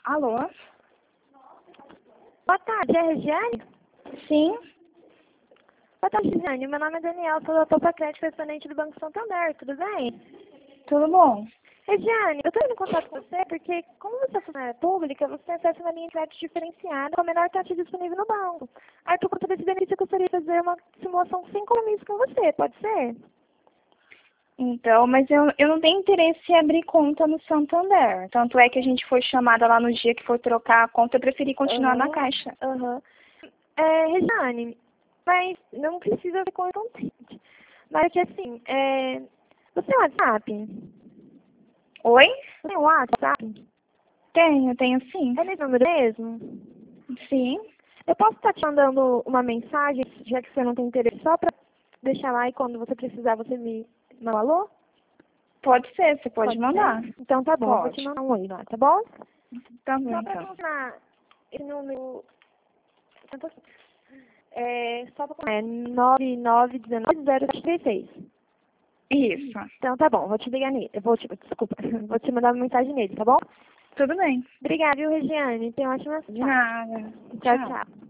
Alô? Boa tarde, é a Regiane? Sim? Boa tarde, Regiane. Meu nome é Daniel, sou doutor para crédito correspondente do Banco Santander, tudo bem? Tudo bom? Regiane, eu estou em contato com você porque, como você é funcionária pública, você tem acesso a uma linha de crédito diferenciada com a menor taxa disponível no banco. Aí, por conta desse benefício, eu gostaria de fazer uma simulação sem compromisso com você, pode ser? Então, mas eu não tenho interesse em abrir conta no Santander. Tanto é que a gente foi chamada lá no dia que foi trocar a conta, eu preferi continuar na Caixa. Regiane, mas não precisa ser contente. Mas é que assim, você tem WhatsApp? Oi? Você tem WhatsApp? Tenho sim. É nesse número mesmo? Sim? Eu posso estar te mandando uma mensagem, já que você não tem interesse, só para deixar lá e quando você precisar você me manda um alô? Pode ser, você pode mandar. Ser? Então tá bom, eu vou te Pode. mandar um oi lá, tá bom? Tá bom, Só para então. confirmar, esse número... só para confirmar, é 9919-036. Isso. Então tá bom, vou te ligar nele. Desculpa, vou te mandar uma mensagem nele, tá bom? Tudo bem. Obrigada, viu, Regiane? Tenha uma ótima De tarde. nada. Tchau, tchau.